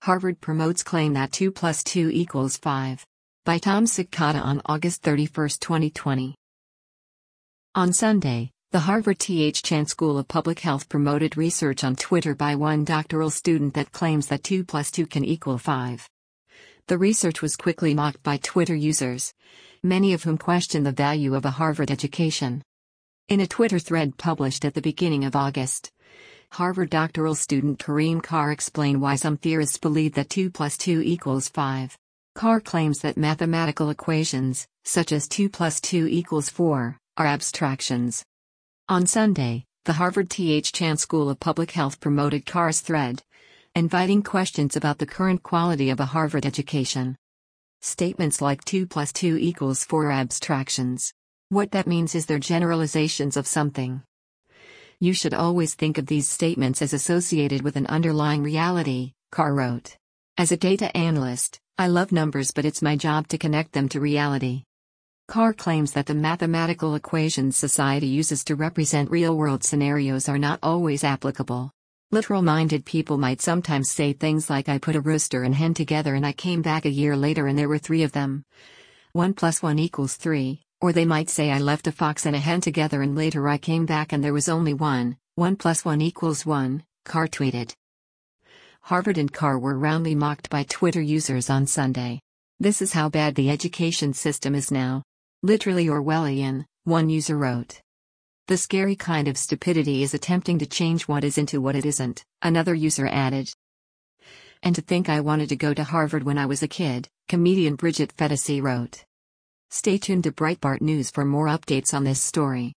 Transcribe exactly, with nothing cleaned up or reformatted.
Harvard promotes claim that two plus two equals five. By Tom Sikata on August thirty-first, twenty twenty. On Sunday, the Harvard T H Chan School of Public Health promoted research on Twitter by one doctoral student that claims that two plus two can equal five. The research was quickly mocked by Twitter users, many of whom questioned the value of a Harvard education. In a Twitter thread published at the beginning of August, Harvard doctoral student Kareem Carr explained why some theorists believe that two plus two equals five. Carr claims that mathematical equations, such as two plus two equals four, are abstractions. On Sunday, the Harvard T H Chan School of Public Health promoted Carr's thread, inviting questions about the current quality of a Harvard education. Statements like two plus two equals four are abstractions. What that means is they're generalizations of something. You should always think of these statements as associated with an underlying reality, Carr wrote. As a data analyst, I love numbers, but it's my job to connect them to reality. Carr claims that the mathematical equations society uses to represent real-world scenarios are not always applicable. Literal-minded people might sometimes say things like I put a rooster and hen together and I came back a year later and there were three of them. One plus one equals three. Or they might say I left a fox and a hen together and later I came back and there was only one. One plus one equals one, Carr tweeted. Harvard and Carr were roundly mocked by Twitter users on Sunday. This is how bad the education system is now. Literally Orwellian, one user wrote. The scary kind of stupidity is attempting to change what is into what it isn't, another user added. And to think I wanted to go to Harvard when I was a kid, comedian Bridget Phetasy wrote. Stay tuned to Breitbart News for more updates on this story.